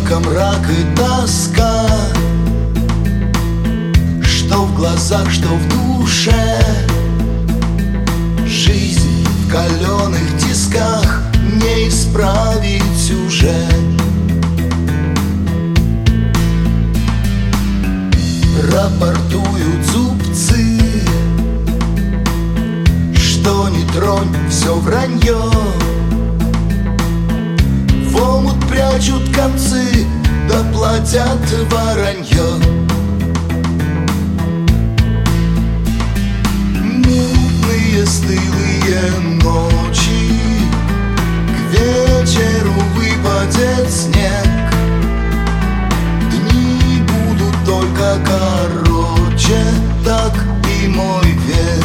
только мрак и тоска, что в глазах, что в душе. Жизнь в каленых тисках не исправить уже. Рапортуют зубцы, что не тронь, все вранье. В омут прячут концы, да платят воронье. Мутные стылые ночи, к вечеру выпадет снег. Дни будут только короче, так и мой век.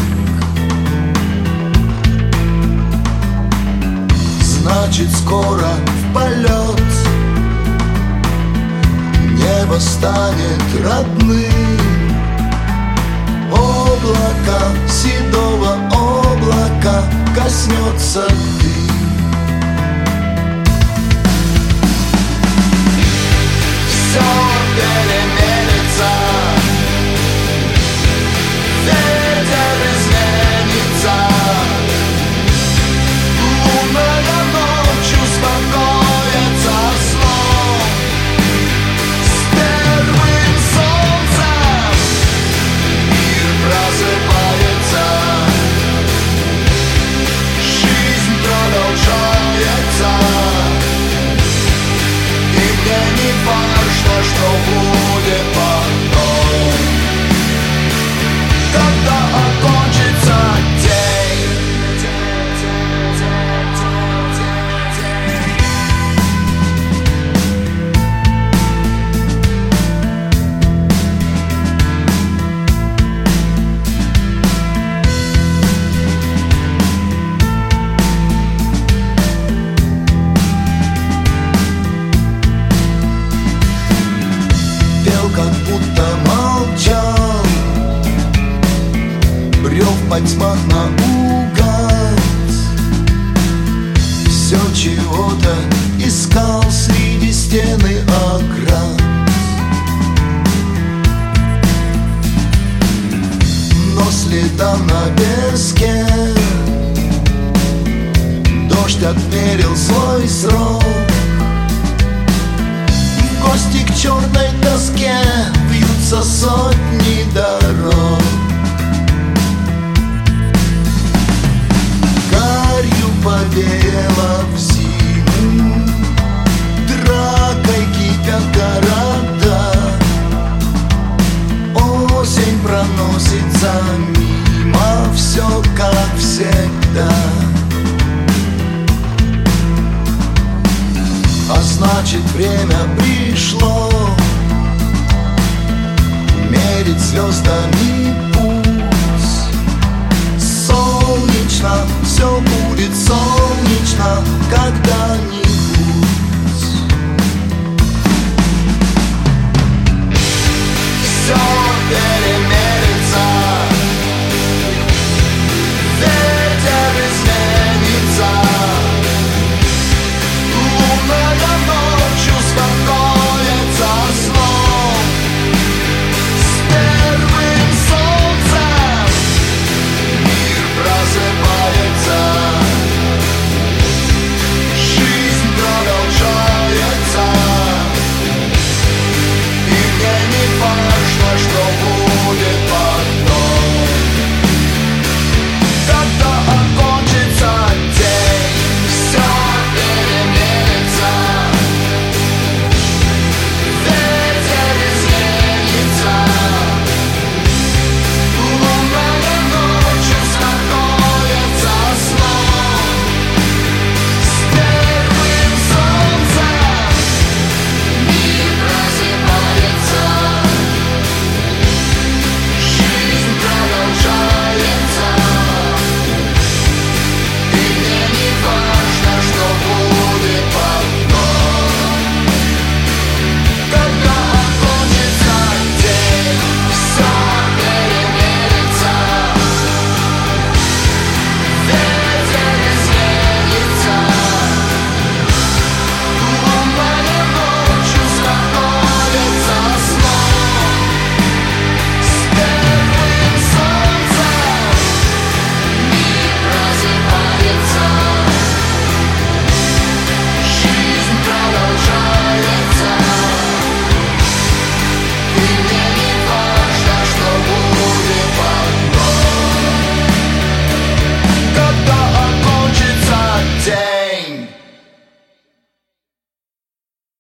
Значит, скоро в полет небо станет родным. Облака, седого облака коснется дым. Все переменится, ветер изменится. Лунная ночь успокоится сном. С первым солнцем мир просыпается. Жизнь продолжается. И мне не важно, что будет потом, когда окончится день. Пел, как будто молчал, брел в потьмах наугад. Все чего-то искал среди стен и оград. Но следам на песке дождь отмерил свой срок. В гости к черной доске вьются сотни дорог. Гарью повеяло в зиму, дракой кипят города. Осень проносится мимо, все как всегда. А значит, время пришло мерить звездами